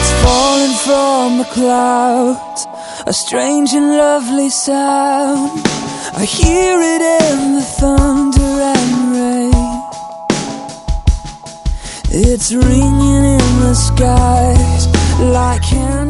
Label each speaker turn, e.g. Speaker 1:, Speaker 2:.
Speaker 1: Falling from the clouds, a strange and lovely sound. I hear it in the thunder and rain. It's ringing in the skies like candy.